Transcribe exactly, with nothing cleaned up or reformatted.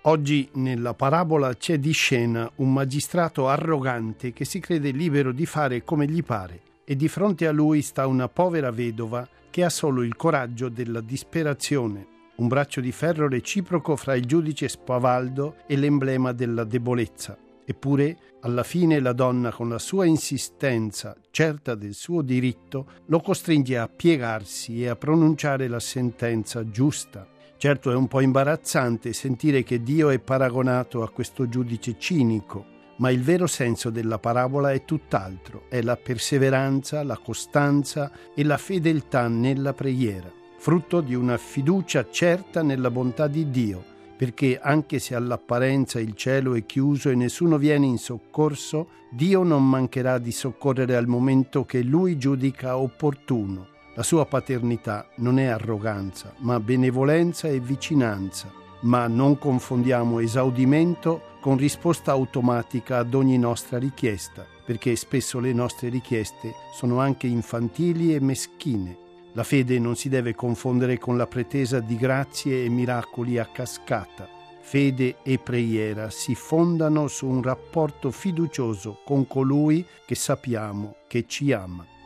Oggi nella parabola c'è di scena un magistrato arrogante che si crede libero di fare come gli pare e di fronte a lui sta una povera vedova che ha solo il coraggio della disperazione, un braccio di ferro reciproco fra il giudice spavaldo e l'emblema della debolezza. Eppure, alla fine la donna, con la sua insistenza, certa del suo diritto, lo costringe a piegarsi e a pronunciare la sentenza giusta. Certo, è un po' imbarazzante sentire che Dio è paragonato a questo giudice cinico, ma il vero senso della parabola è tutt'altro, è la perseveranza, la costanza e la fedeltà nella preghiera, frutto di una fiducia certa nella bontà di Dio, perché anche se all'apparenza il cielo è chiuso e nessuno viene in soccorso, Dio non mancherà di soccorrere al momento che Lui giudica opportuno. La sua paternità non è arroganza, ma benevolenza e vicinanza. Ma non confondiamo esaudimento con risposta automatica ad ogni nostra richiesta, perché spesso le nostre richieste sono anche infantili e meschine. La fede non si deve confondere con la pretesa di grazie e miracoli a cascata. Fede e preghiera si fondano su un rapporto fiducioso con colui che sappiamo che ci ama.